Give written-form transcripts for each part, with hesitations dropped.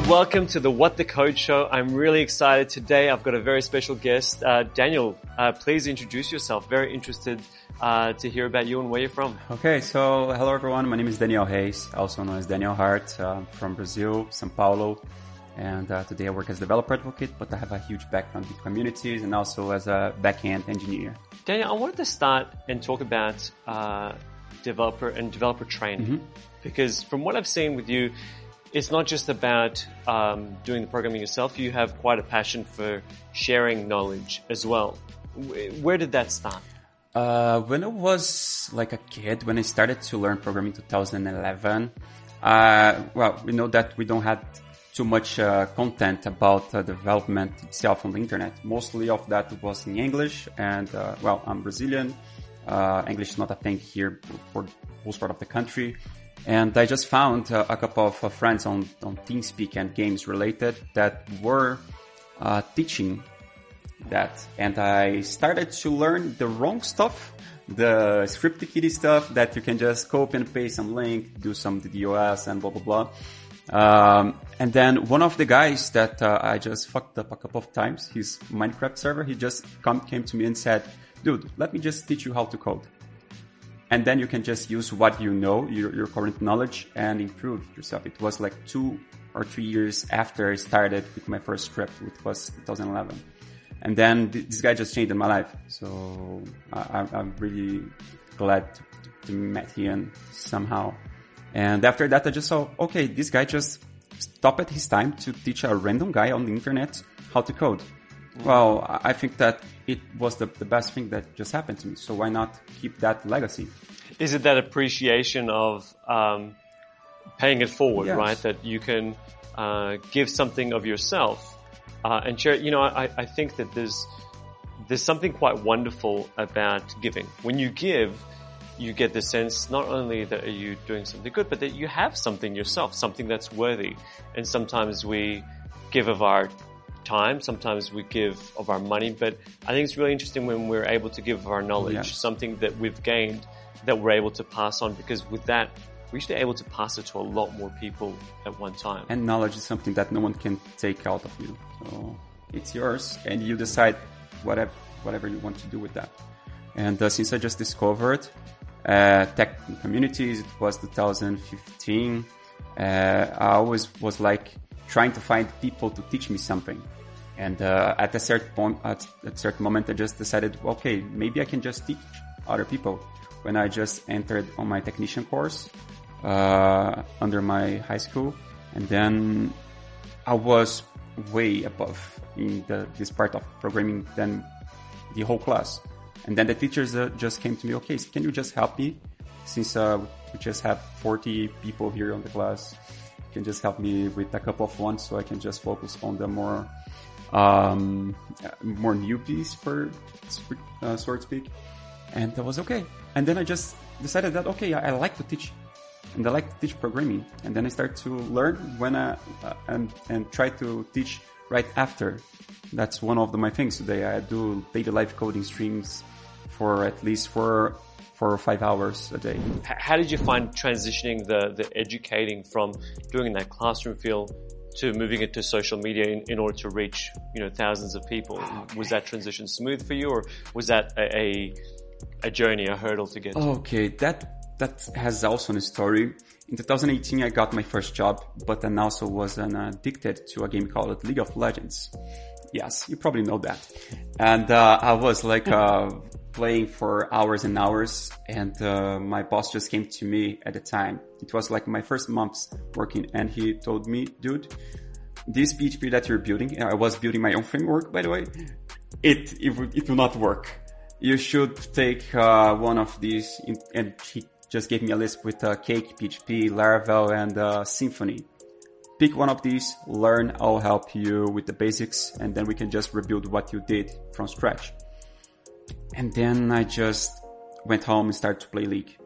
welcome to the What the Code Show. I'm really excited today. I've got a very special guest. Daniel, please introduce yourself. Very interested to hear about you and where you're from. Okay, so hello everyone. My name is Daniel Reis, also known as Daniel Hart, from Brazil, São Paulo. And today I work as a developer advocate, but I have a huge background with communities and also as a back-end engineer. Daniel, I wanted to start and talk about developer training. Because from what I've seen with you, it's not just about doing the programming yourself. You have quite a passion for sharing knowledge as well. Where did that start? When I was like a kid, when I started to learn programming in 2011, we know that we don't have too much content about development itself on the internet. Mostly of that was in English, and I'm Brazilian. English is not a thing here for most part of the country. And I just found a couple of friends on TeamSpeak and games related that were teaching that. And I started to learn the wrong stuff, the script-kiddie stuff that you can just copy and paste some link, do some DDoS and blah, blah, blah. And then one of the guys that I just fucked up a couple of times, his Minecraft server, he just came to me and said, dude, let me just teach you how to code. And then you can just use what you know, your current knowledge, and improve yourself. It was like 2 or 3 years after I started with my first script, which was 2011. And then this guy just changed my life. So I'm really glad to meet him somehow. And after that, I just saw, okay, this guy just stopped his time to teach a random guy on the internet how to code. Well, I think that it was the best thing that just happened to me. So why not keep that legacy? Is it that appreciation of paying it forward, yes, right? That you can give something of yourself and share it. You know, I think that there's something quite wonderful about giving. When you give, you get the sense not only that are you doing something good, but that you have something yourself, something that's worthy. And sometimes we give of our time, sometimes we give of our money, but I think it's really interesting when we're able to give of our knowledge, yes, something that we've gained that we're able to pass on, because with that, we're usually able to pass it to a lot more people at one time. And knowledge is something that no one can take out of you. So it's yours and you decide whatever you want to do with that. And since I just discovered tech communities, it was 2015, I always was like trying to find people to teach me something. And at a certain moment, I just decided, okay, maybe I can just teach other people. When I just entered on my technician course under my high school, and then I was way above in this part of programming than the whole class. And then the teachers just came to me, okay, can you just help me? Since we just have 40 people here on the class, you can just help me with a couple of ones so I can just focus on the more newbies, so to speak. And that was okay. And then I just decided that, okay, I like to teach. And I like to teach programming. And then I start to learn when and try to teach right after. That's one of my things today. I do daily live coding streams for at least 4 or 5 hours a day. How did you find transitioning the educating from doing that classroom feel to moving it to social media in order to reach, thousands of people? Okay. Was that transition smooth for you, or was that a journey, a hurdle to get to? Okay, that has also a story. In 2018, I got my first job, but then also was addicted to a game called League of Legends. Yes, you probably know that. And I was like playing for hours and hours, and my boss just came to me at the time. It was like my first months working, and he told me, dude, this PHP that you're building, I was building my own framework, by the way, it will not work. You should take one of these, and he just gave me a list with Cake, PHP, Laravel, and Symfony. Pick one of these, learn, I'll help you with the basics, and then we can just rebuild what you did from scratch. And then I just went home and started to play League.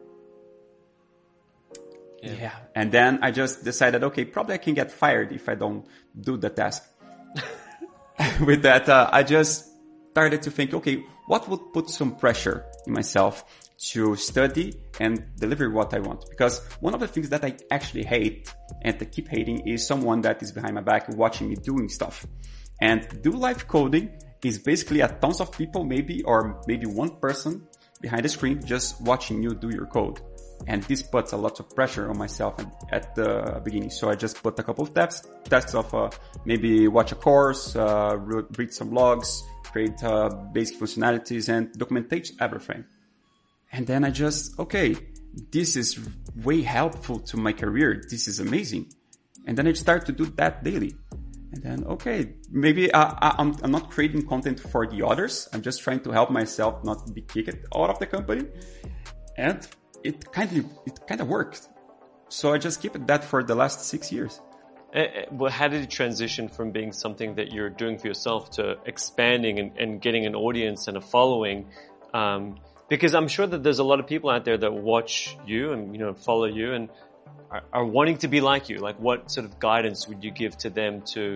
Yeah. And then I just decided, okay, probably I can get fired if I don't do the task. With that, I just started to think, okay, what would put some pressure in myself to study and deliver what I want. Because one of the things that I actually hate and I keep hating is someone that is behind my back watching me doing stuff. And do live coding is basically a tons of people maybe one person behind the screen just watching you do your code. And this puts a lot of pressure on myself at the beginning. So I just put a couple of tests of maybe watch a course, read some blogs, create basic functionalities and document everything. And then I just, okay, this is way helpful to my career. This is amazing. And then I start to do that daily. And then, okay, maybe I'm not creating content for the others. I'm just trying to help myself not be kicked out of the company. And it kind of worked. So I just keep it that for the last 6 years. Well, how did it transition from being something that you're doing for yourself to expanding and getting an audience and a following? Because I'm sure that there's a lot of people out there that watch you and, follow you and are wanting to be like you. Like, what sort of guidance would you give to them to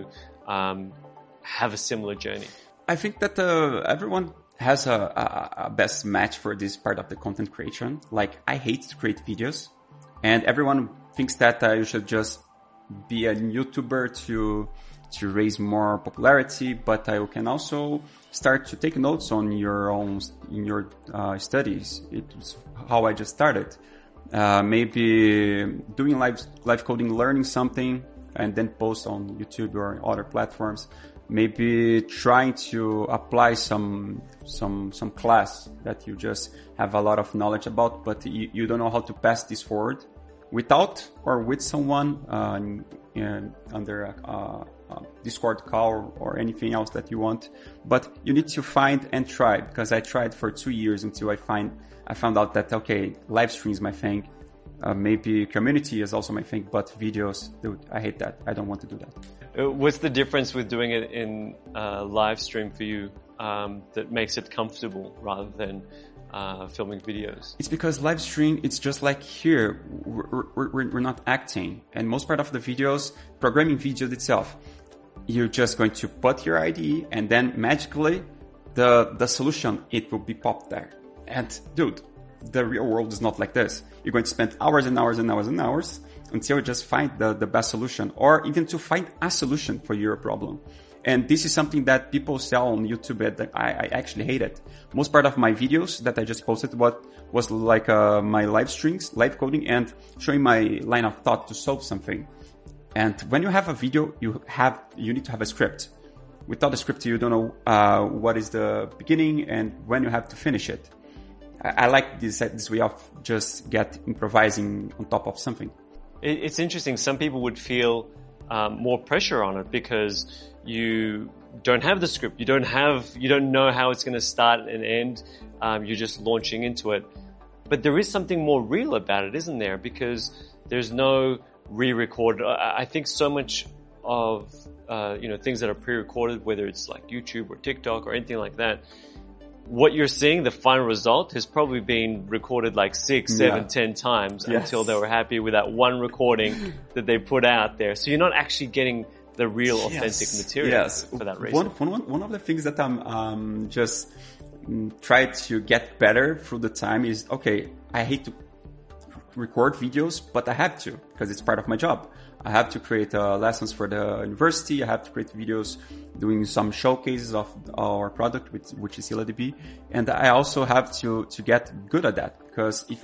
have a similar journey? I think that everyone has a best match for this part of the content creation. Like, I hate to create videos, and everyone thinks that you should just be a YouTuber to raise more popularity, but I can also start to take notes on your studies. It's how I just started. Maybe doing live coding, learning something, and then post on YouTube or other platforms. Maybe trying to apply some class that you just have a lot of knowledge about, but you don't know how to pass this forward without or with someone under a Discord call or anything else that you want. But you need to find and try, because I tried for 2 years until I found out that, okay, live stream is my thing. Maybe community is also my thing, but videos, dude, I hate that. I don't want to do that. What's the difference with doing it in live stream for you that makes it comfortable rather than filming videos? It's because live stream, it's just like here, we're not acting. And most part of the videos, programming videos itself, you're just going to put your IDE and then magically the solution, it will be popped there. And dude, the real world is not like this. You're going to spend hours and hours and hours and hours until you just find the best solution, or even to find a solution for your problem. And this is something that people sell on YouTube that I actually hate it. Most part of my videos that I just posted was like my live streams, live coding, and showing my line of thought to solve something. And when you have a video, you need to have a script. Without a script, you don't know what is the beginning and when you have to finish it. I like this way of just improvising on top of something. It's interesting. Some people would feel more pressure on it because you don't have the script. You don't know how it's going to start and end. You're just launching into it. But there is something more real about it, isn't there? Because there's no re-record. I think so much of things that are pre-recorded, whether it's like YouTube or TikTok or anything like that, what you're seeing, the final result, has probably been recorded like 6, 7, 10 times until they were happy with that one recording that they put out there. So you're not actually getting the real authentic material for that reason. One of the things that I'm just try to get better through the time is, okay, I hate to record videos, but I have to, because it's part of my job. I have to create lessons for the university. I have to create videos doing some showcases of our product, which is HelaDB. And I also have to get good at that, because if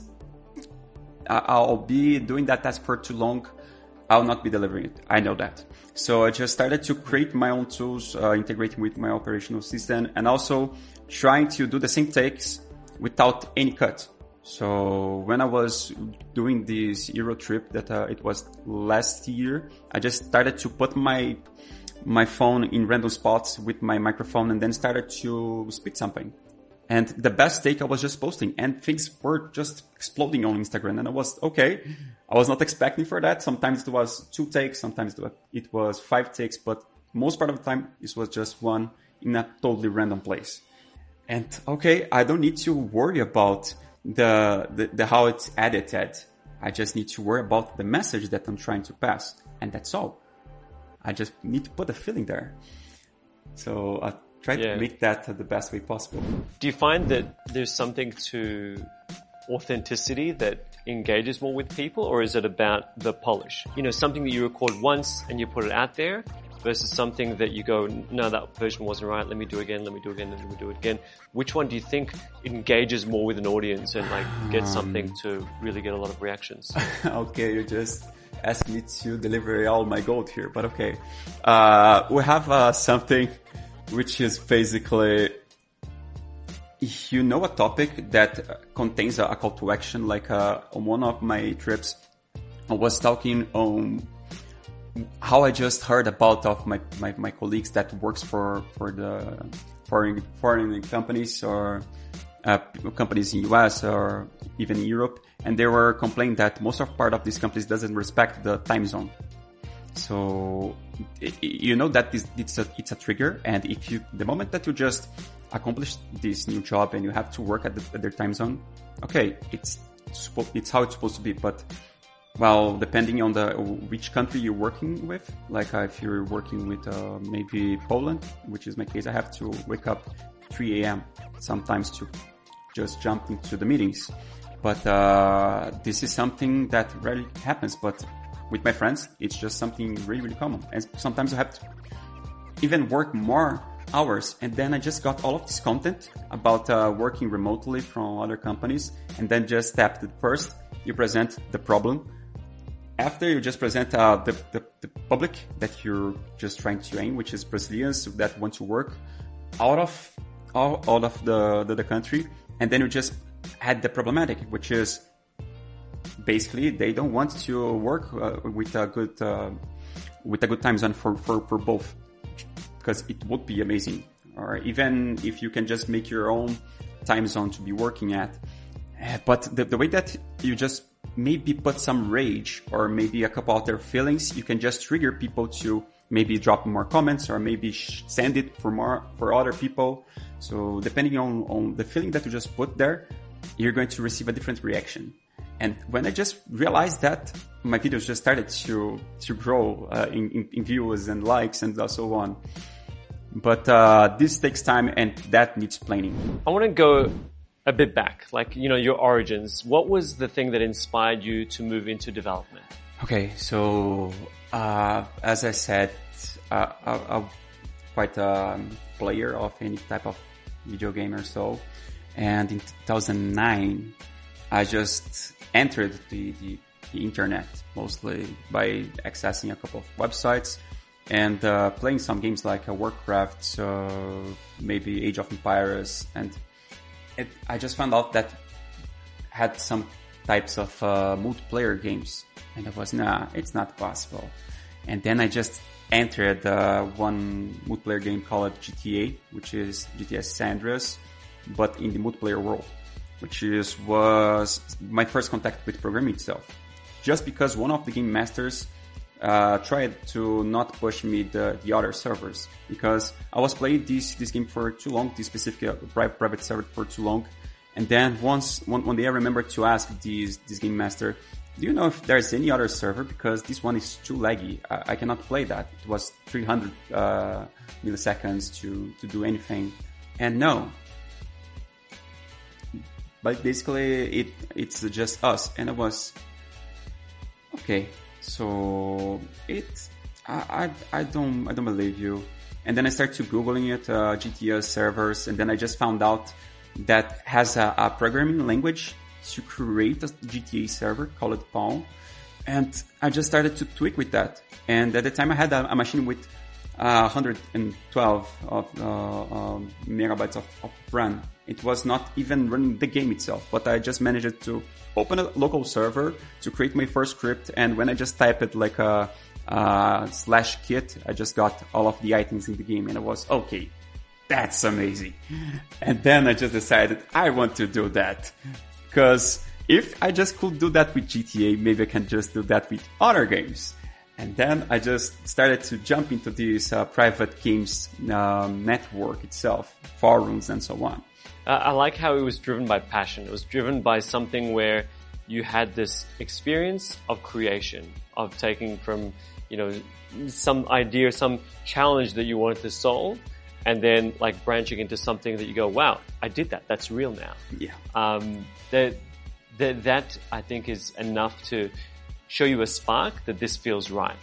I'll be doing that task for too long, I'll not be delivering it. I know that. So I just started to create my own tools, integrating with my operational system, and also trying to do the same takes without any cut. So when I was doing this Euro trip that it was last year, I just started to put my phone in random spots with my microphone and then started to speak something. And the best take I was just posting, and things were just exploding on Instagram. And I was, okay, I was not expecting for that. Sometimes it was 2 takes, sometimes it was 5 takes, but most part of the time it was just one in a totally random place. And okay, I don't need to worry about the how it's edited. I just need to worry about the message that I'm trying to pass, and that's all. I just need to put a feeling there. So try to make that the best way possible. Do you find that there's something to authenticity that engages more with people, or is it about the polish? You know, something that you record once and you put it out there versus something that you go, no, that version wasn't right, let me do it again, let me do it again, let me do it again. Which one do you think engages more with an audience and like gets something to really get a lot of reactions? Okay, you just asked me to deliver all my gold here, but okay. We have something which is basically, you know, a topic that contains a call to action. Like on one of my trips, I was talking on how I just heard about of my colleagues that works for the foreign companies or companies in US or even in Europe, and they were complaining that most of part of these companies doesn't respect the time zone. So you know that it's a trigger, and if you, the moment that you just accomplish this new job and you have to work at their time zone, okay, it's how it's supposed to be. But well, depending on which country you're working with, like if you're working with maybe Poland, which is my case, I have to wake up 3 a.m. sometimes to just jump into the meetings. But this is something that rarely happens. But with my friends, it's just something really, really common. And sometimes I have to even work more hours. And then I just got all of this content about working remotely from other companies. And then just tap it first. You present the problem. After you just present the public that you're just trying to aim, which is Brazilians that want to work out of the country. And then you just add the problematic, which is basically they don't want to work with a good time zone for both, because it would be amazing. Or even if you can just make your own time zone to be working at. But the way that you just maybe put some rage or maybe a couple other feelings, you can just trigger people to maybe drop more comments or maybe send it for other people. So depending on the feeling that you just put there, you're going to receive a different reaction. And when I just realized that, my videos just started to grow in views and likes and so on. But this takes time and that needs planning. I want to go a bit back, like, you know, your origins. What was the thing that inspired you to move into development? Okay, so as I said, I'm quite a player of any type of video game or so. And in 2009, I just entered the internet mostly by accessing a couple of websites and playing some games like Warcraft, maybe Age of Empires, and I just found out that had some types of multiplayer games, and I was, nah, it's not possible. And then I just entered one multiplayer game called GTA, which is GTA San Andreas, but in the multiplayer world, which was my first contact with programming itself. Just because one of the game masters tried to not push me the other servers, because I was playing this game for too long, this specific private server for too long. And then one day I remembered to ask this game master, do you know if there's any other server? Because this one is too laggy. I cannot play that. It was 300 milliseconds to do anything. And no. But basically it's just us. And I was, okay. So I don't believe you. And then I started to Googling it, GTA servers, and then I just found out that has a programming language to create a GTA server called Pawn. And I just started to tweak with that. And at the time I had a machine with 112 of megabytes of RAM. It was not even running the game itself, but I just managed to open a local server to create my first script. And when I just typed it like a /kit, I just got all of the items in the game, and I was, okay, that's amazing. And then I just decided I want to do that, because if I just could do that with GTA, maybe I can just do that with other games. And then I just started to jump into this private games network itself, forums and so on. I like how it was driven by passion. It was driven by something where you had this experience of creation, of taking from, you know, some idea, some challenge that you wanted to solve, and then like branching into something that you go, wow, I did that. That's real now. Yeah. That I think is enough to show you a spark that this feels right.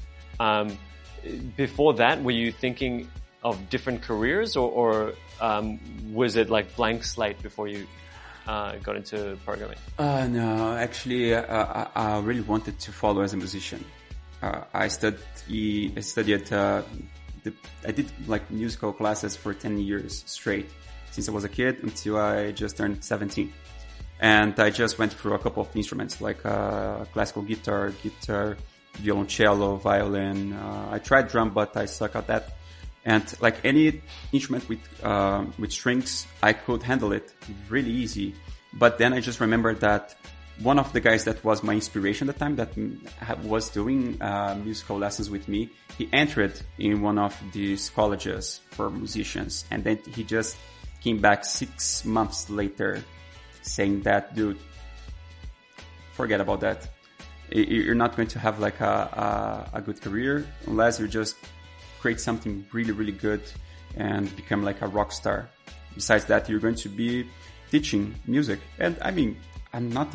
Before that, were you thinking of different careers, or was it like blank slate before you got into programming? No, actually, I really wanted to follow as a musician. I studied. I did like musical classes for 10 years straight, since I was a kid until I just turned 17. And I just went through a couple of instruments like classical guitar, violoncello, violin. I tried drum, but I suck at that. And like any instrument with strings, I could handle it really easy. But then I just remembered that one of the guys that was my inspiration at the time, that was doing musical lessons with me, he entered in one of these colleges for musicians, and then he just came back 6 months later saying that, dude, forget about that. You're not going to have like a good career unless you just create something really, really good and become like a rock star. Besides that, you're going to be teaching music. And I mean, I'm not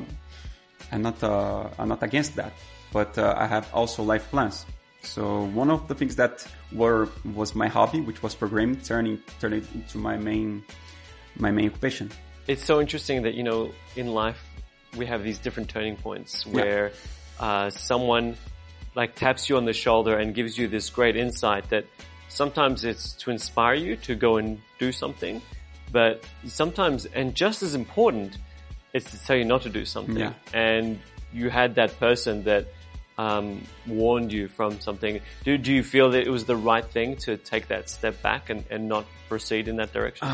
against that, but I have also life plans. So one of the things that was my hobby, which was programming, turned it into my main occupation. It's so interesting that, you know, in life we have these different turning points where someone like taps you on the shoulder and gives you this great insight that sometimes it's to inspire you to go and do something, but sometimes, and just as important, it's to tell you not to do something. Yeah. And you had that person that warned you from something. Do you feel that it was the right thing to take that step back and not proceed in that direction?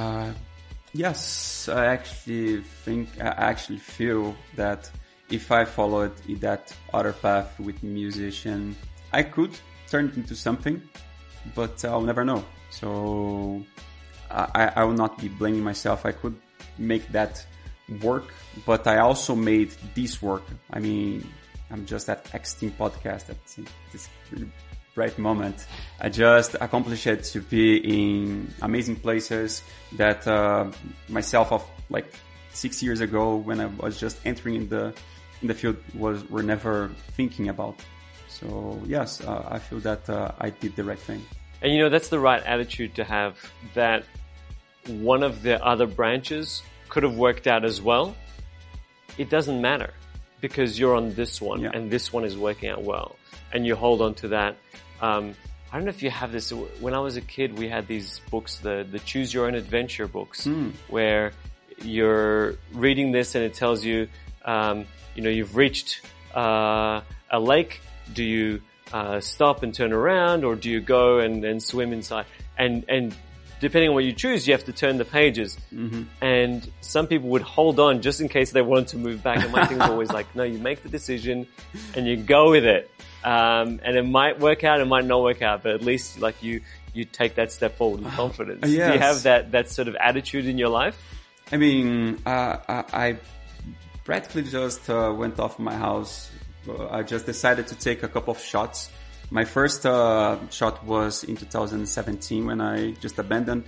Yes, I actually feel that if I followed that other path with musician, I could turn it into something, but I'll never know. So I will not be blaming myself. I could make that work, but I also made this work. I mean, I'm just at X-Team podcast at this really right moment. I just accomplished it to be in amazing places that myself of like 6 years ago, when I was just entering in the field, were never thinking about. So yes, I feel that I did the right thing. And you know, that's the right attitude to have, that one of the other branches could have worked out as well. It doesn't matter because you're on this one and this one is working out well, and you hold on to that. I don't know if you have this. When I was a kid, we had these books, the Choose Your Own Adventure books, where you're reading this and it tells you, you know, you've reached a lake. Do you stop and turn around, or do you go and swim inside? And depending on what you choose, you have to turn the pages. Mm-hmm. And some people would hold on just in case they wanted to move back. And my thing is always like, no, you make the decision and you go with it. And it might work out, it might not work out, but at least like you take that step forward with confidence. Yes. Do you have that sort of attitude in your life? I mean, I practically just went off my house. I just decided to take a couple of shots. My first shot was in 2017 when I just abandoned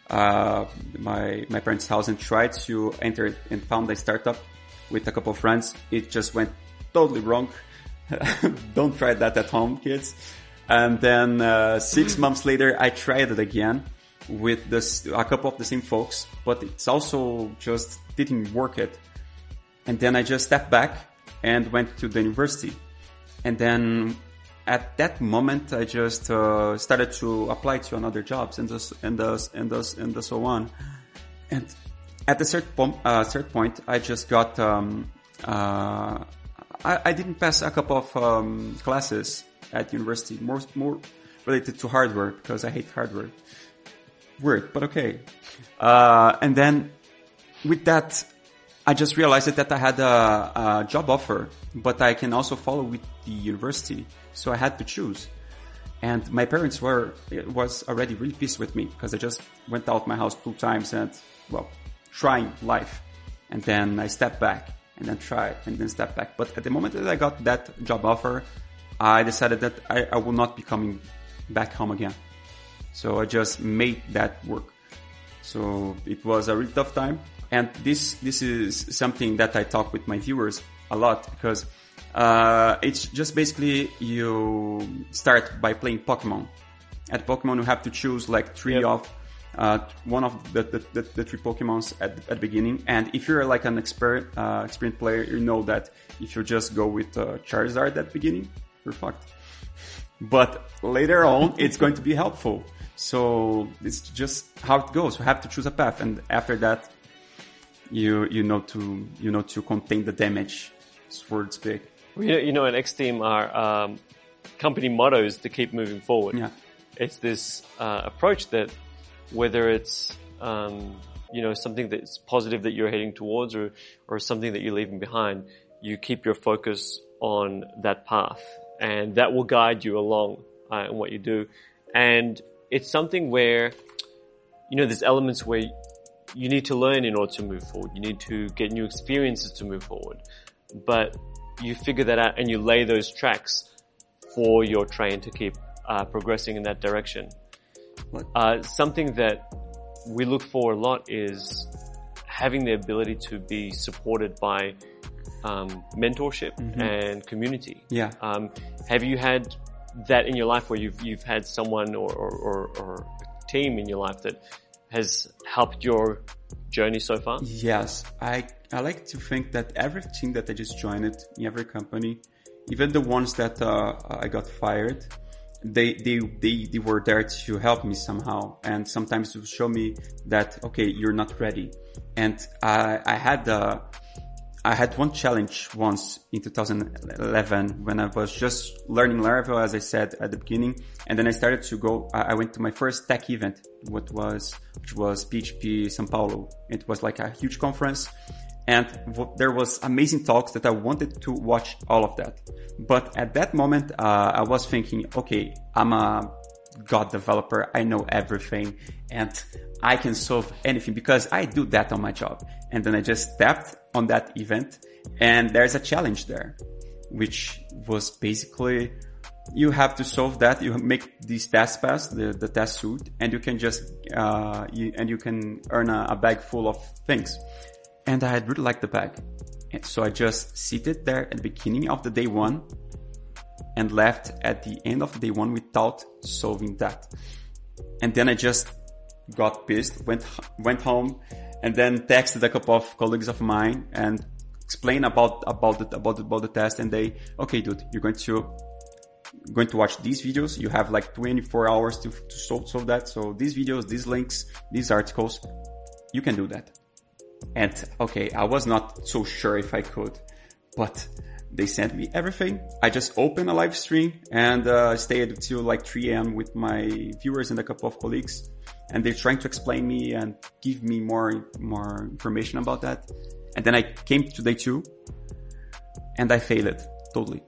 my parents' house and tried to enter and found a startup with a couple of friends. It just went totally wrong. Don't try that at home, kids. And then 6 months later, I tried it again with a couple of the same folks, but it's also just didn't work it. And then I just stepped back and went to the university. And then at that moment, I just started to apply to another jobs and so on. And at a certain point, I just got I didn't pass a couple of classes at university, more related to hardware, because I hate hardware. Weird, but okay. And then with that, I just realized that I had a job offer, but I can also follow with the university. So I had to choose. And my parents was already really pissed with me because I just went out my house 2 times and, well, trying life. And then I stepped back and then tried and then stepped back. But at the moment that I got that job offer, I decided that I will not be coming back home again. So I just made that work. So it was a really tough time. And this is something that I talk with my viewers a lot, because it's just basically you start by playing Pokemon. At Pokemon, you have to choose like one of the three Pokemons at the beginning. And if you're like an experienced player, you know that if you just go with Charizard at the beginning, you're fucked. But later on, it's going to be helpful. So it's just how it goes. You have to choose a path, and after that, you know to contain the damage. Swords big. You know, at X Team, our company motto is to keep moving forward. Yeah, it's this approach that whether it's something that's positive that you're heading towards, or something that you're leaving behind, you keep your focus on that path, and that will guide you along in what you do. And it's something where, there's elements where you need to learn in order to move forward. You need to get new experiences to move forward. But you figure that out and you lay those tracks for your train to keep progressing in that direction. Something that we look for a lot is having the ability to be supported by mentorship and community. Yeah. Have you had that in your life where you've had someone or a team in your life that has helped your journey so far? Yes. I like to think that every team that I just joined in every company, even the ones that I got fired, they were there to help me somehow, and sometimes to show me that, okay, you're not ready. And I had one challenge once in 2011 when I was just learning Laravel, as I said at the beginning. And then I started to go, I went to my first tech event, which was PHP São Paulo. It was like a huge conference. And there was amazing talks that I wanted to watch all of that. But at that moment, I was thinking, okay, I'm a God developer. I know everything and I can solve anything because I do that on my job. And then I just stepped on that event, and there's a challenge there, which was basically you have to solve that. You make these tests pass, the test suite, and you can just, you can earn a bag full of things. And I really liked the bag. And so I just seated there at the beginning of the day one and left at the end of the day one without solving that. And then I just got pissed, went home, and then texted a couple of colleagues of mine and explained about the test. And they, okay, dude, you're going to watch these videos. You have like 24 hours to solve that. So these videos, these links, these articles, you can do that. And okay, I was not so sure if I could, but they sent me everything. I just opened a live stream and stayed until like 3 a.m. with my viewers and a couple of colleagues. And they're trying to explain me and give me more information about that. And then I came to day 2 and I failed it totally.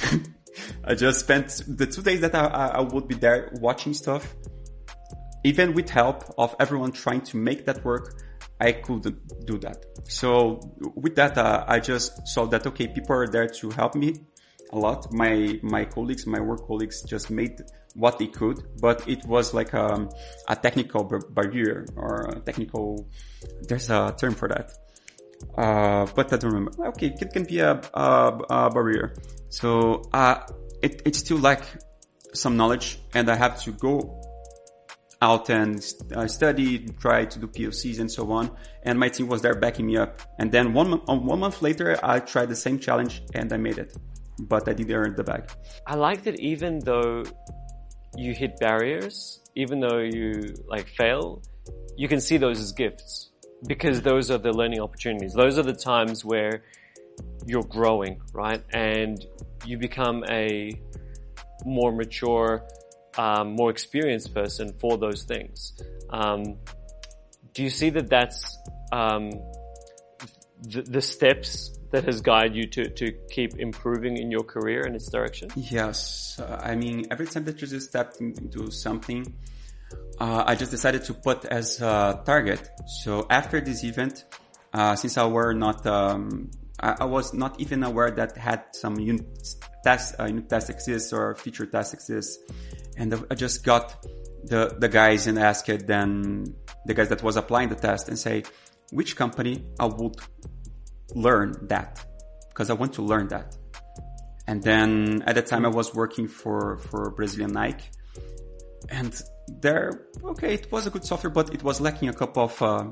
I just spent the 2 days that I would be there watching stuff. Even with help of everyone trying to make that work, I couldn't do that. So with that, I just saw that, okay, people are there to help me a lot. My colleagues, my work colleagues just made what they could, but it was like a technical barrier or a technical, there's a term for that. But I don't remember. Okay, it can be a barrier. So, it's still like some knowledge, and I have to go out and study, try to do POCs and so on. And my team was there backing me up. And then one month later, I tried the same challenge and I made it, but I didn't earn the bag. I like that even though you hit barriers, even though you like fail, you can see those as gifts, because those are the learning opportunities. Those are the times where you're growing, right? And you become a more mature, more experienced person for those things. Do you see that that's the steps that has guided you to keep improving in your career and its direction? Yes. I mean, every time that you just stepped into something, I just decided to put as a target. So after this event, since I was not even aware that had some unit test exists or feature test exists. And I just got the guys and asked then the guys that was applying the test and say, which company I would learn that? Because I want to learn that. And then at the time I was working for Brazilian Nike, and there, okay, it was a good software, but it was lacking a couple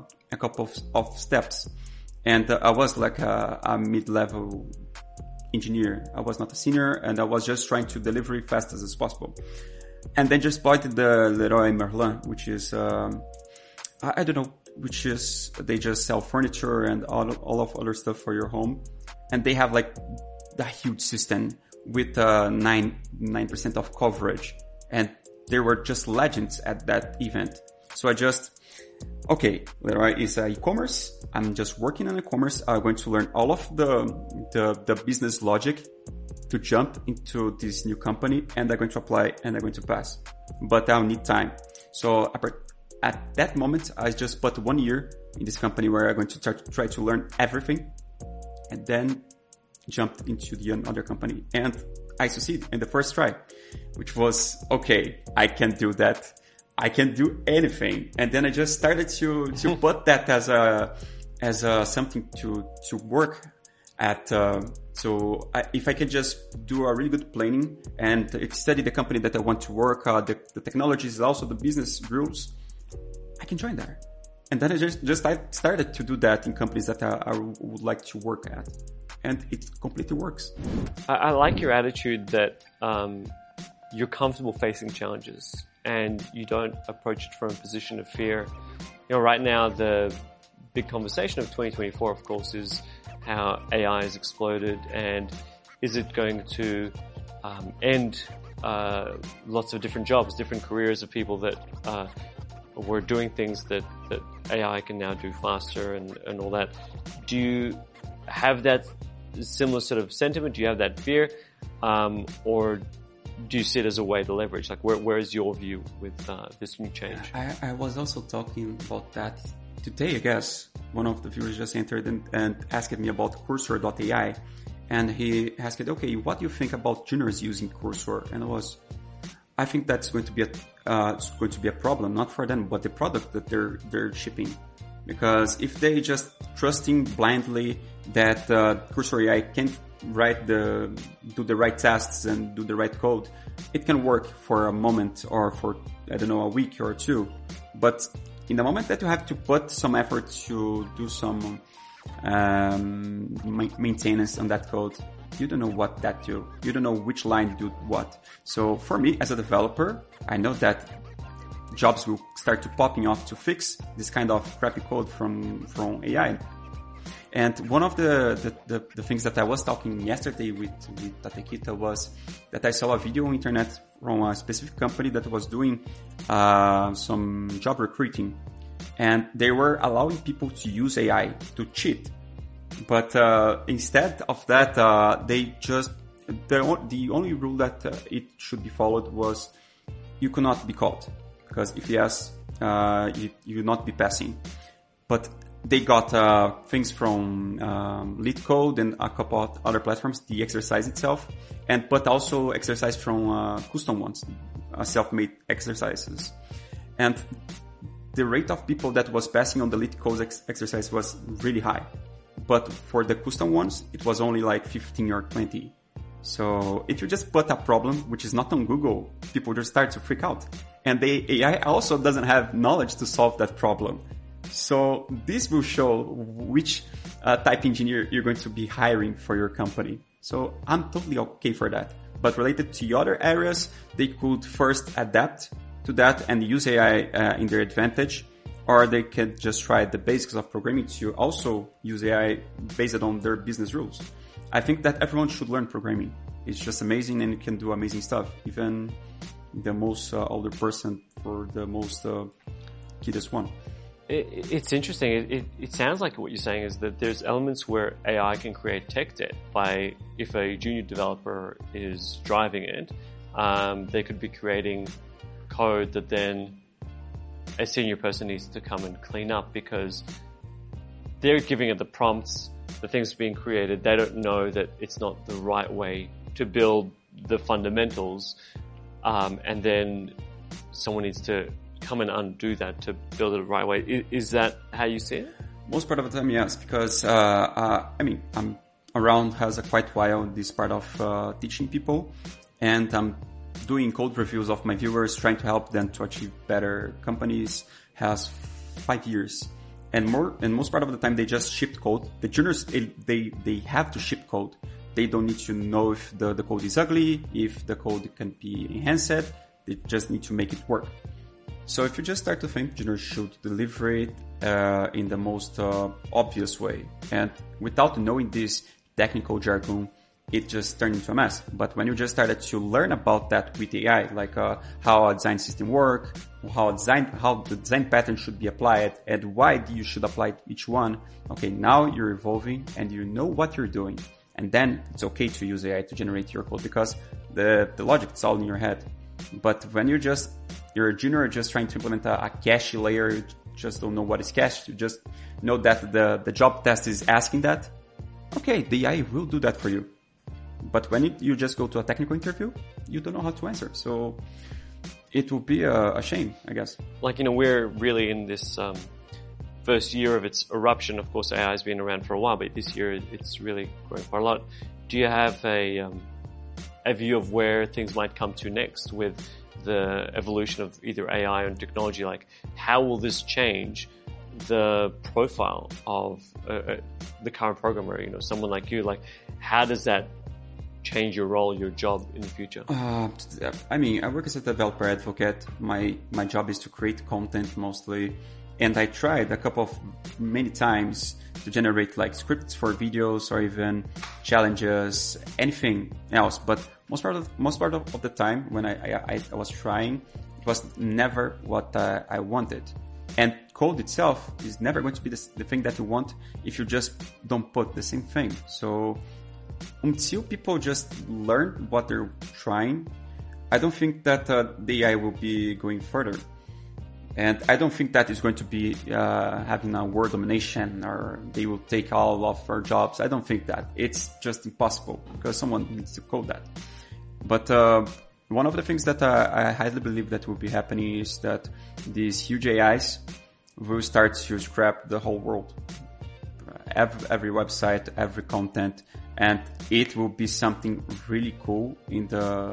of steps. And I was like a mid-level engineer. I was not a senior, and I was just trying to deliver it fast as possible. And then just bought the Leroy Merlin, which is, I don't know, which is, they just sell furniture and all of other stuff for your home. And they have like a huge system with 9% of coverage. And they were just legends at that event. So I just, okay, Leroy is e-commerce. I'm just working on e-commerce. I'm going to learn all of the business logic to jump into this new company, and I'm going to apply and I'm going to pass. But I'll need time. So at that moment, I just put 1 year in this company where I'm going to try to learn everything, and then jumped into the other company. And I succeeded in the first try, which was, okay, I can do that. I can do anything. And then I just started to put that as something to work at. So if I can just do a really good planning and study the company that I want to work, the technologies, also the business rules, I can join there. And then I started to do that in companies that I would like to work at. And it completely works. I like your attitude that you're comfortable facing challenges and you don't approach it from a position of fear. You know, right now the big conversation of 2024, of course, is how AI has exploded, and is it going to end lots of different jobs, different careers of people that were doing things that AI can now do faster and all that. Do you have that similar sort of sentiment? Do you have that fear? Or do you see it as a way to leverage? Like, where is your view with this new change? I was also talking about that today, I guess. One of the viewers just entered and asked me about Cursor.ai. And he asked, okay, what do you think about juniors using Cursor? And I think that's going to be a problem, not for them, but the product that they're shipping. Because if they just trusting blindly that Cursor AI can do the right tasks and do the right code, it can work for a moment or for, I don't know, a week or two. But in the moment that you have to put some effort to do some maintenance on that code, you don't know what that do. You don't know which line do what. So for me as a developer, I know that jobs will start to popping off to fix this kind of crappy code from AI. And one of the things that I was talking yesterday with Tatekita was that I saw a video on internet from a specific company that was doing some job recruiting, and they were allowing people to use AI to cheat. But instead of that, they just the only rule that it should be followed was you could not be caught, because if yes, you will not be passing. But they got things from LeetCode and a couple of other platforms, the exercise itself, but also exercise from custom ones, self-made exercises. And the rate of people that was passing on the LeetCode exercise was really high. But for the custom ones, it was only like 15 or 20. So if you just put a problem which is not on Google, people just start to freak out. And the AI also doesn't have knowledge to solve that problem. So this will show which type engineer you're going to be hiring for your company. So I'm totally okay for that. But related to other areas, they could first adapt to that and use AI in their advantage, or they can just try the basics of programming to also use AI based on their business rules. I think that everyone should learn programming. It's just amazing and you can do amazing stuff. Even the most older person for the most kiddiest one. It's interesting. It sounds like what you're saying is that there's elements where AI can create tech debt by, if a junior developer is driving it, they could be creating code that then a senior person needs to come and clean up because they're giving it the prompts, the things being created. They don't know that it's not the right way to build the fundamentals. And then someone needs to come and undo that to build it the right way. Is that how you see it? Most part of the time, yes, because I'm around has a quite while this part of teaching people, and I'm doing code reviews of my viewers, trying to help them to achieve better companies. Has 5 years, and most part of the time they just ship code. The juniors they have to ship code. They don't need to know if the code is ugly, if the code can be enhanced. They just need to make it work. So if you just start to think juniors should deliver it in the most obvious way, and without knowing this technical jargon, it just turned into a mess. But when you just started to learn about that with AI, like how a design system work, how the design pattern should be applied, and why you should apply each one, okay, now you're evolving and you know what you're doing. And then it's okay to use AI to generate your code because the logic is all in your head. But when you're a junior just trying to implement a cache layer, you just don't know what is cache, you just know that the job test is asking that, okay, the AI will do that for you. But when you just go to a technical interview, you don't know how to answer. So it will be a shame, I guess. Like, we're really in this first year of its eruption. Of course, AI has been around for a while, but this year it's really growing quite a lot. Do you have a view of where things might come to next with the evolution of either AI and technology? Like, how will this change the profile of the current programmer? Someone like you, like, how does that change your role, your job in the future? I work as a developer advocate. My job is to create content mostly. And I tried many times to generate like scripts for videos or even challenges, anything else. But most part of the time when I was trying, it was never what I wanted. And code itself is never going to be the thing that you want if you just don't put the same thing. So until people just learn what they're trying, I don't think that the AI will be going further. And I don't think that is going to be having a world domination or they will take all of our jobs. I don't think that. It's just impossible because someone needs to code that. But one of the things that I highly believe that will be happening is that these huge AIs will start to scrap the whole world. Every website, every content, and it will be something really cool in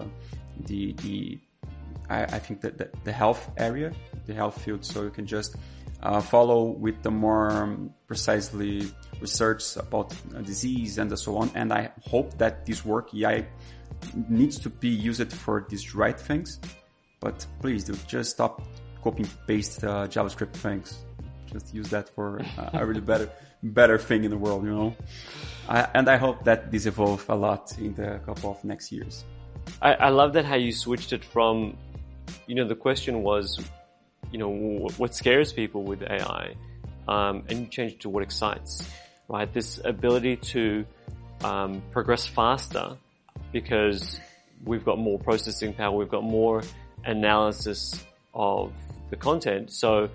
I think that the health area, the health field, so you can just follow with the more precisely research about disease and so on. And I hope that this work AI needs to be used for these right things. But please do just stop copy and paste JavaScript things. Just use that for a really better thing in the world, And I hope that this evolves a lot in the couple of next years. I love that how you switched it from, the question was, what scares people with AI, and you changed it to what excites, right? This ability to progress faster because we've got more processing power, we've got more analysis of the content. So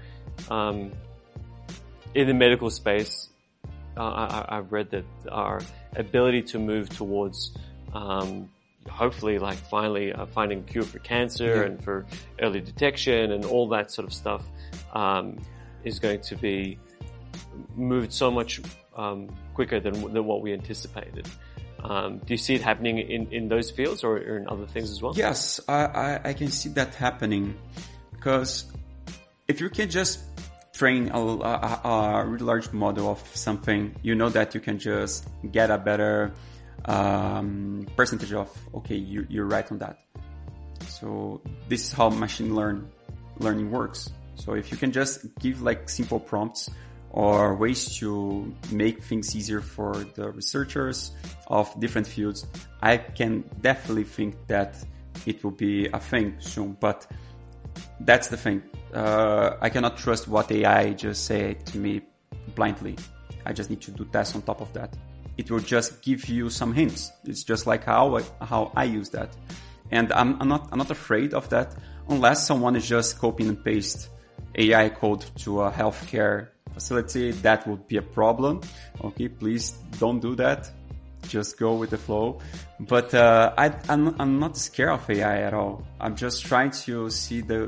in the medical space, I've read that our ability to move towards hopefully like finally finding a cure for cancer and for early detection and all that sort of stuff is going to be moved so much quicker than what we anticipated. Do you see it happening in those fields or in other things as well? Yes, I can see that happening because if you can just train a really large model of something, that you can just get a better percentage of, okay, you're right on that. So this is how machine learning works. So if you can just give like simple prompts or ways to make things easier for the researchers of different fields, I can definitely think that it will be a thing soon. But that's the thing. I cannot trust what AI just say to me blindly. I just need to do tests on top of that. It will just give you some hints. It's just like how I use that. And I'm not afraid of that unless someone is just copying and paste AI code to a healthcare facility. That would be a problem. Okay, please don't do that. Just go with the flow. But I'm not scared of AI at all. I'm just trying to see the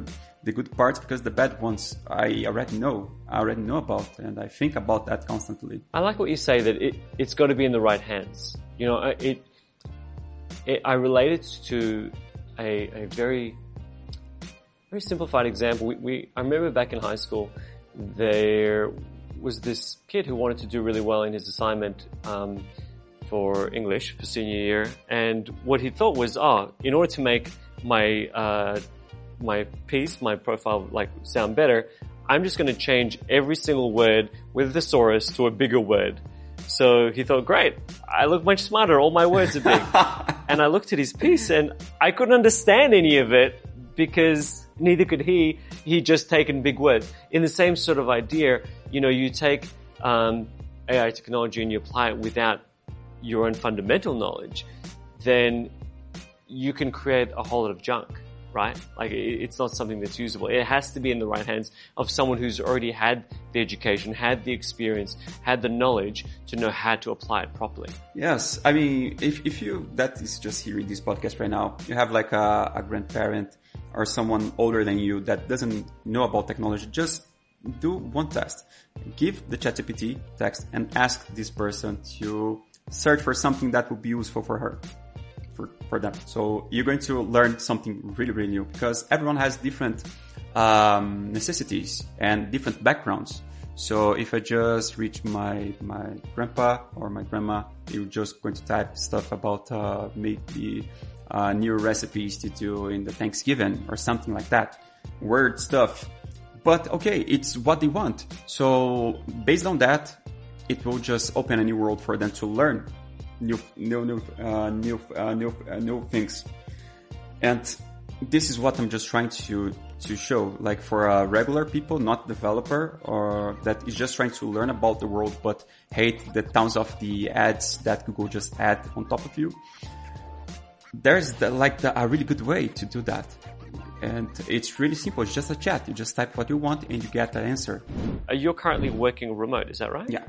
the good parts because the bad ones I already know about, and I think about that constantly. I like what you say that it's got to be in the right hands. You know, I relate it to a very, very simplified example. I remember back in high school, there was this kid who wanted to do really well in his assignment, for English for senior year. And what he thought was, in order to make my profile, like, sound better, I'm just going to change every single word with a thesaurus to a bigger word. So he thought, great, I look much smarter, all my words are big. And I looked at his piece and I couldn't understand any of it because neither could he. He'd just taken big words. In the same sort of idea, you know, you take AI technology and you apply it without your own fundamental knowledge, then you can create a whole lot of junk, right? Like, it's not something that's usable. It has to be in the right hands of someone who's already had the education, had the experience, had the knowledge to know how to apply it properly. Yes. I mean, if you, that is just hearing this podcast right now, you have like a grandparent or someone older than you that doesn't know about technology, just do one test. Give the ChatGPT text and ask this person to search for something that would be useful for her, for them. So you're going to learn something really, really new because everyone has different necessities and different backgrounds. So if I just reach my grandpa or my grandma, you're just going to type stuff about maybe new recipes to do in the Thanksgiving or something like that. Weird stuff. But okay, it's what they want. So based on that, it will just open a new world for them to learn new things. And this is what I'm just trying to show, like for regular people, not developer, or that is just trying to learn about the world, but hate the tons of the ads that Google just add on top of you. There's a really good way to do that. And it's really simple. It's just a chat. You just type what you want and you get the answer. You're currently working remote, is that right? Yeah.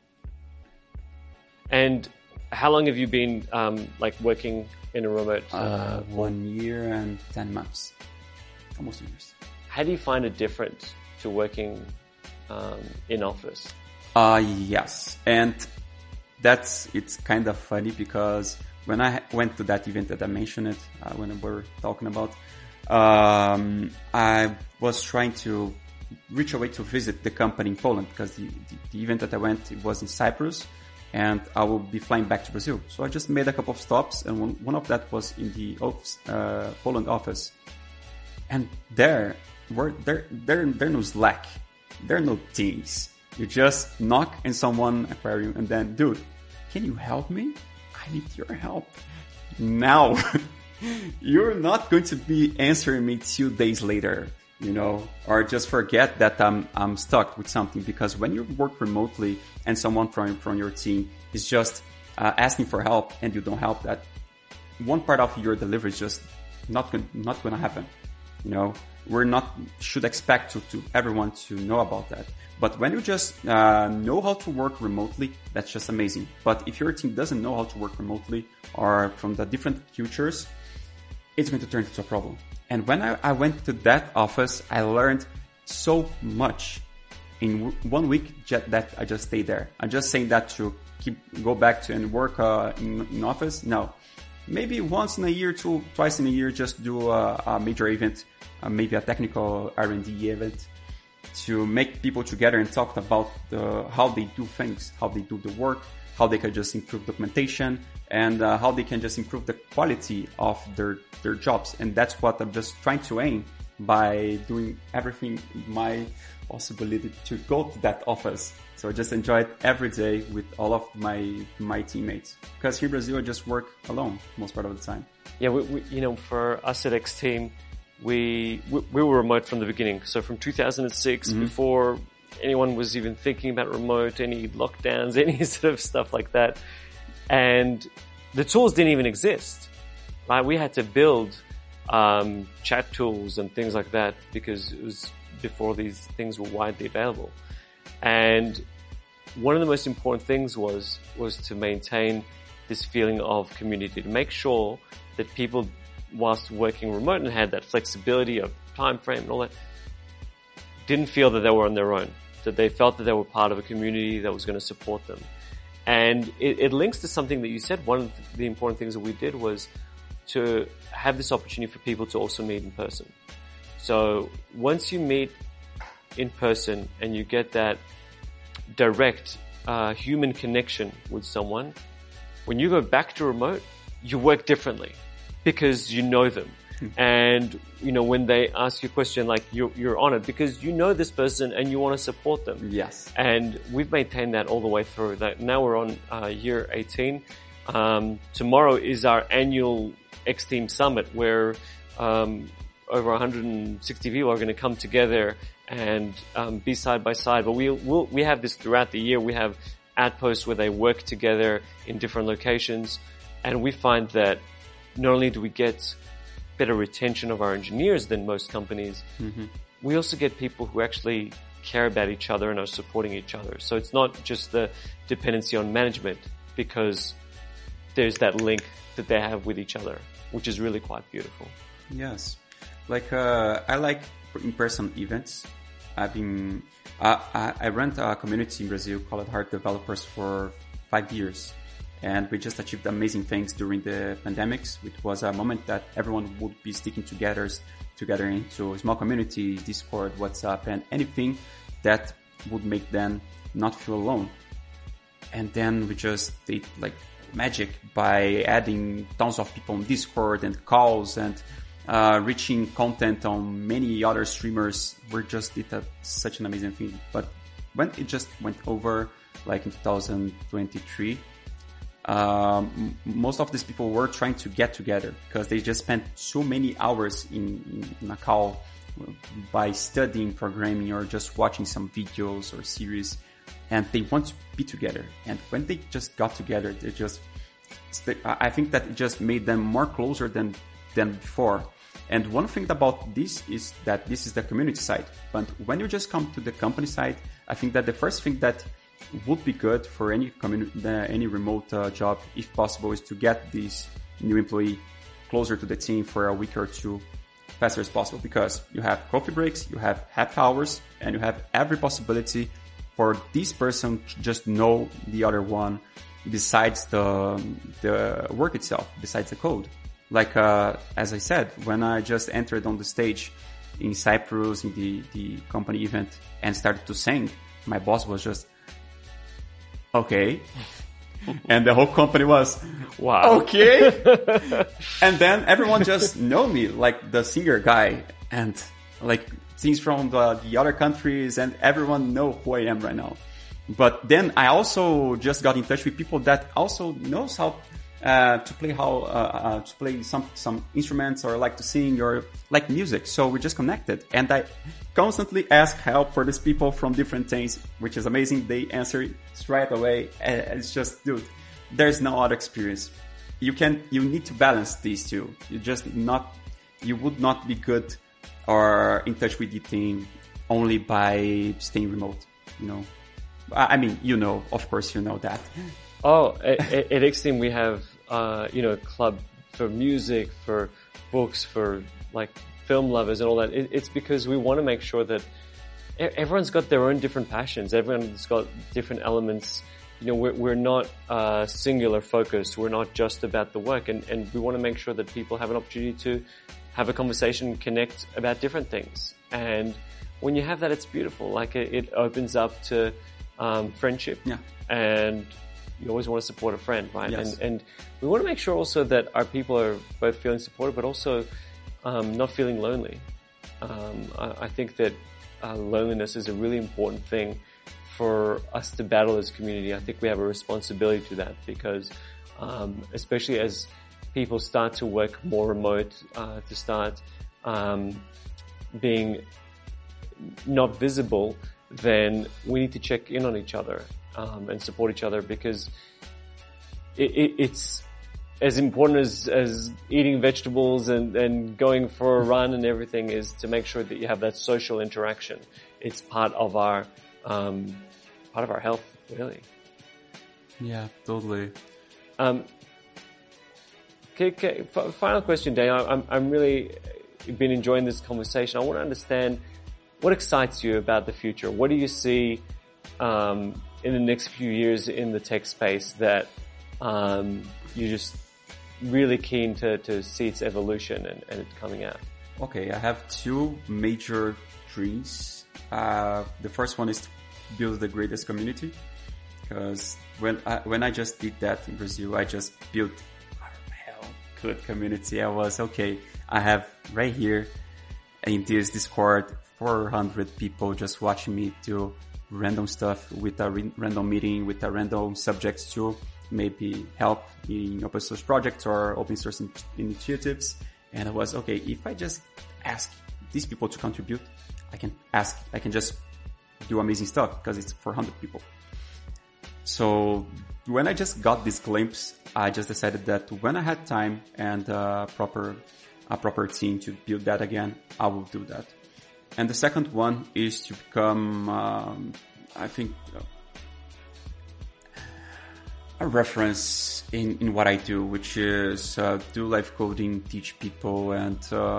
And how long have you been working in a remote? 1 year and 10 months. Almost 2 years. How do you find it different to working in office? Yes. And it's kind of funny because when I went to that event that I mentioned it, when we were talking about, I was trying to reach a way to visit the company in Poland because the event that I went, it was in Cyprus and I will be flying back to Brazil. So I just made a couple of stops and one of that was in the Poland office. And there no Slack. There are no Teams. You just knock in someone aquarium and then, dude, can you help me? I need your help now. You're not going to be answering me 2 days later, you know, or just forget that I'm stuck with something, because when you work remotely and someone from your team is just asking for help and you don't help, that one part of your delivery is just not going to happen. You know, should expect to everyone to know about that. But when you just know how to work remotely, that's just amazing. But if your team doesn't know how to work remotely or from the different cultures, it's going to turn into a problem. And when I went to that office, I learned so much in 1 week that I just stayed there. I'm just saying that to go back to and work in office. No, maybe once in a year, twice in a year, just do a major event, maybe a technical R&D event, to make people together and talk about how they do things, how they do the work, how they can just improve documentation, and how they can just improve the quality of their jobs. And that's what I'm just trying to aim by doing everything in my possibility to go to that office. So I just enjoy it every day with all of my teammates. Because here in Brazil, I just work alone most part of the time. Yeah, we you know, for us at X Team, we were remote from the beginning. So from 2006, before anyone was even thinking about remote, any lockdowns, any sort of stuff like that. And the tools didn't even exist, right? We had to build chat tools and things like that because it was before these things were widely available. And one of the most important things was to maintain this feeling of community, to make sure that people, whilst working remote and had that flexibility of time frame and all that, didn't feel that they were on their own, that they felt that they were part of a community that was going to support them. And it links to something that you said. One of the important things that we did was to have this opportunity for people to also meet in person. So once you meet in person and you get that direct human connection with someone, when you go back to remote, you work differently because you know them. And, you know, when they ask you a question, like you're on it because you know this person and you want to support them. Yes. And we've maintained that all the way through. That now we're on year 18. Tomorrow is our annual X-Team Summit where over 160 people are going to come together and be side by side. But we have this throughout the year. We have outposts where they work together in different locations. And we find that not only do we get better retention of our engineers than most companies, we also get people who actually care about each other and are supporting each other. So it's not just the dependency on management, because there's that link that they have with each other, which is really quite beautiful. Yes. Like, I like in-person events. I ran a community in Brazil called Heart Developers for 5 years. And we just achieved amazing things during the pandemics. It was a moment that everyone would be sticking together into a small community, Discord, WhatsApp, and anything that would make them not feel alone. And then we just did like magic by adding tons of people on Discord and calls and reaching content on many other streamers. We just did such an amazing thing. But when it just went over, like in 2023, most of these people were trying to get together because they just spent so many hours in a call by studying programming or just watching some videos or series, and they want to be together. And when they just got together, I think that it just made them more closer than before. And one thing about this is that this is the community side. But when you just come to the company side, I think that the first thing that would be good for any remote job, if possible, is to get this new employee closer to the team for a week or two, faster as possible, because you have coffee breaks, you have happy hours, and you have every possibility for this person to just know the other one besides the work itself, besides the code. Like, as I said, when I just entered on the stage in Cyprus in the company event and started to sing, my boss was just, okay. And the whole company was, wow, okay. And then everyone just know me, like the singer guy, and like things from the other countries, and everyone know who I am right now. But then I also just got in touch with people that also knows how to play some instruments, or like to sing, or like music. So we just connected, and I constantly ask help for these people from different things, which is amazing. They answer straight away. It's just, dude, there's no other experience. You need to balance these two. You would not be good or in touch with the team only by staying remote, you know. I mean, of course, you know that. Oh, at X-Team we have, a club for music, for books, for like film lovers and all that. It's because we want to make sure that everyone's got their own different passions. Everyone's got different elements. You know, we're not singular focused. We're not just about the work, and we want to make sure that people have an opportunity to have a conversation, connect about different things. And when you have that, it's beautiful. Like it opens up to friendship. Yeah. And you always want to support a friend, right? Yes. And we want to make sure also that our people are both feeling supported, but also not feeling lonely. I think that loneliness is a really important thing for us to battle as a community. I think we have a responsibility to that, because especially as people start to work more remote, to start being not visible, then we need to check in on each other and support each other, because it's as important as eating vegetables and going for a run and everything, is to make sure that you have that social interaction. It's part of our health, really. Yeah, totally. Okay, final question, Daniel. I'm really been enjoying this conversation. I want to understand what excites you about the future. What do you see in the next few years in the tech space that you're just really keen to see its evolution and it coming out? Okay, I have two major dreams. The first one is to build the greatest community, because when I just did that in Brazil, I just built a good community. I was, okay, I have right here in this Discord 400 people just watching me do random stuff with a random meeting, with a random subjects to maybe help in open source projects or open source initiatives. And I was, okay, if I just ask these people to contribute, I can just do amazing stuff because it's 400 people. So when I just got this glimpse, I just decided that when I had time and a proper team to build that again, I will do that. And the second one is to become, I think, a reference in what I do, which is do live coding, teach people, and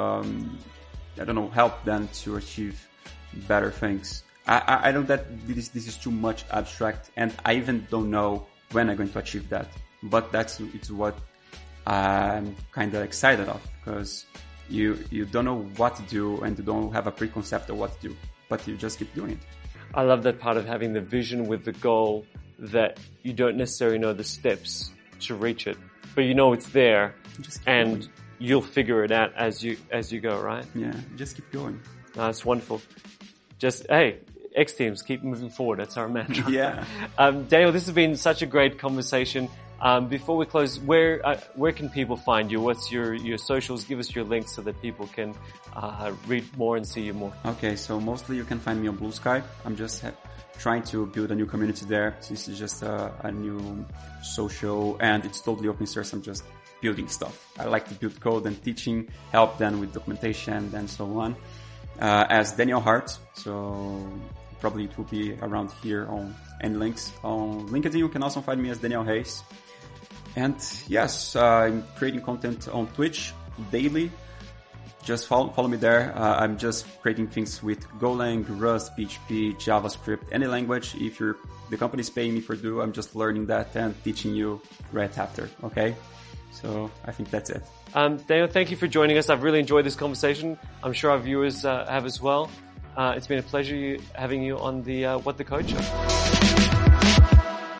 help them to achieve better things. I know that this is too much abstract, and I even don't know when I'm going to achieve that. But it's what I'm kind of excited of, because you don't know what to do and you don't have a preconcept of what to do, but you just keep doing it. I love that part of having the vision with the goal that you don't necessarily know the steps to reach it, but you know it's there and going. You'll figure it out as you go, right? Yeah, just keep going. That's wonderful. Just, hey, X Teams, keep moving forward. That's our mantra. Yeah. Daniel, this has been such a great conversation. Before we close, where can people find you? What's your socials? Give us your links so that people can read more and see you more. Okay, so mostly you can find me on Blue Sky. I'm just trying to build a new community there. This is just a new social, and it's totally open source. I'm just building stuff. I like to build code and teaching, help them with documentation and so on. As Daniel Hart, so probably it will be around here on any links. On LinkedIn, you can also find me as Daniel Reis. And yes, I'm creating content on Twitch daily. Just follow me there. I'm just creating things with Golang, Rust, PHP, JavaScript, any language. If the company's paying me for do, I'm just learning that and teaching you right after. Okay? So I think that's it. Daniel, thank you for joining us. I've really enjoyed this conversation. I'm sure our viewers have as well. It's been a pleasure having you on the What the Code Show.